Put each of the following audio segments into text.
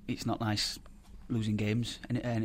it's not nice losing games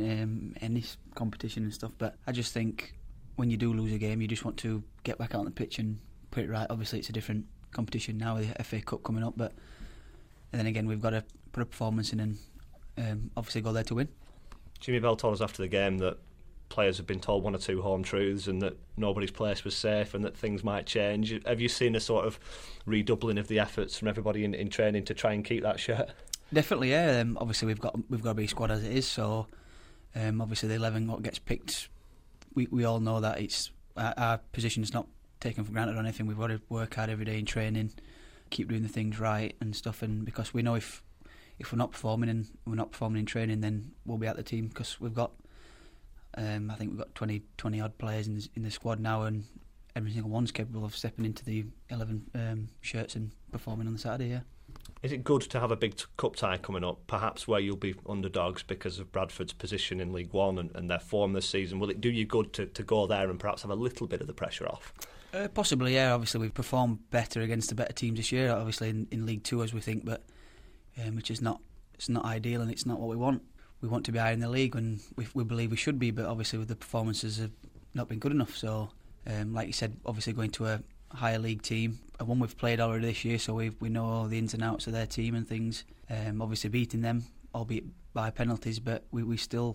in this competition and stuff. But I just think when you do lose a game, you just want to get back out on the pitch and put it right. Obviously, it's a different competition now with the FA Cup coming up, but and then again, we've got to put a performance in and obviously go there to win. Jimmy Bell told us after the game that players have been told one or two home truths and that nobody's place was safe and that things might change. Have you seen a sort of redoubling of the efforts from everybody in training to try and keep that shirt? Definitely, yeah. Obviously, we've got a big squad as it is, so obviously the 11 what gets picked, we all know that it's our position is not taken for granted or anything. We've got to work hard every day in training, keep doing the things right and stuff, and because we know if we're not performing and we're not performing in training, then we'll be out the team, because we've got I think we've got 20 odd players in the squad now, and every single one's capable of stepping into the 11 shirts and performing on the Saturday. Yeah. Is it good to have a big cup tie coming up, perhaps where you'll be underdogs because of Bradford's position in League One and their form this season? Will it do you good to go there and perhaps have a little bit of the pressure off? Possibly, yeah. Obviously, we've performed better against the better teams this year, obviously in League 2 as we think, but which is not ideal and it's not what we want. We want to be higher in the league, and we believe we should be, but obviously the performances have not been good enough. So, like you said, obviously going to a higher league team, one we've played already this year, so we know all the ins and outs of their team and things. Obviously beating them, albeit by penalties, but we still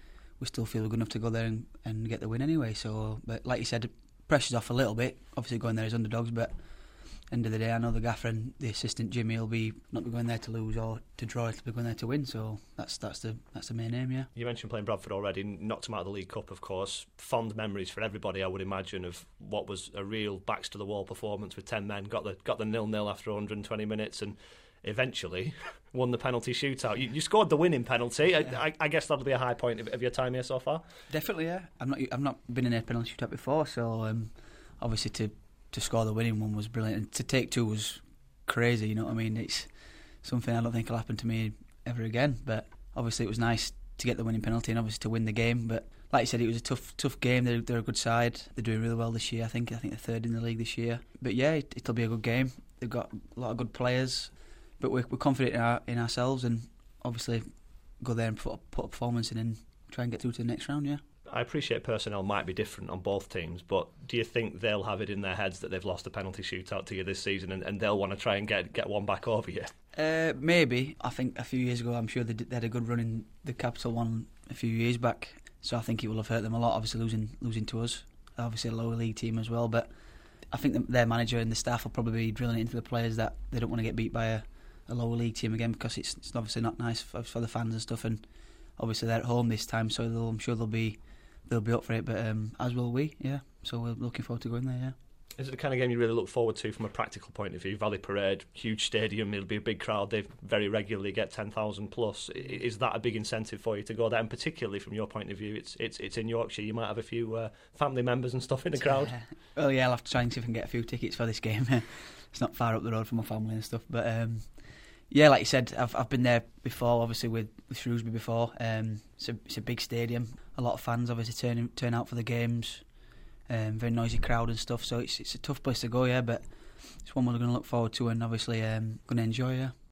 feel we're good enough to go there and get the win anyway. So, but like you said, pressure's off a little bit. Obviously going there as underdogs, but end of the day, I know the gaffer and the assistant Jimmy will not be going there to lose or to draw. He'll be going there to win. So that's the main aim. Yeah. You mentioned playing Bradford already. Knocked them out of the League Cup, of course. Fond memories for everybody, I would imagine, of what was a real backs to the wall performance with 10 men. Got the 0-0 after 120 minutes, and eventually won the penalty shootout. You scored the winning penalty. Yeah. I guess that'll be a high point of your time here so far. Definitely, yeah. I've not been in a penalty shootout before, so obviously to score the winning one was brilliant, and to take two was crazy. You know what I mean? It's something I don't think will happen to me ever again. But obviously it was nice to get the winning penalty and obviously to win the game. But like you said, it was a tough game. They're a good side. They're doing really well this year. I think they're third in the league this year. But yeah, it'll be a good game. They've got a lot of good players, but we're confident in ourselves, and obviously go there and put a performance in and try and get through to the next round. Yeah. I appreciate personnel might be different on both teams, but do you think they'll have it in their heads that they've lost a penalty shootout to you this season and they'll want to try and get one back over you? Maybe. I think a few years ago, I'm sure they had a good run in the Capital One a few years back, so I think it will have hurt them a lot, obviously losing to us, obviously a lower league team as well. But I think their manager and the staff will probably be drilling it into the players that they don't want to get beat by a lower league team again, because it's obviously not nice for the fans and stuff, and obviously they're at home this time, so I'm sure they'll be up for it, but as will we, yeah. So we're looking forward to going there, yeah. Is it the kind of game you really look forward to from a practical point of view? Valley Parade, huge stadium, it'll be a big crowd, they very regularly get 10,000 plus. Is that a big incentive for you to go there? And particularly from your point of view, it's in Yorkshire, you might have a few family members and stuff in the crowd. Well, yeah, I'll have to try and see if I can get a few tickets for this game. It's not far up the road from my family and stuff, but yeah, like you said, I've been there before, obviously with Shrewsbury before. It's a big stadium, a lot of fans obviously turn out for the games, very noisy crowd and stuff, so it's a tough place to go, yeah, but it's one we're going to look forward to and obviously going to enjoy, yeah.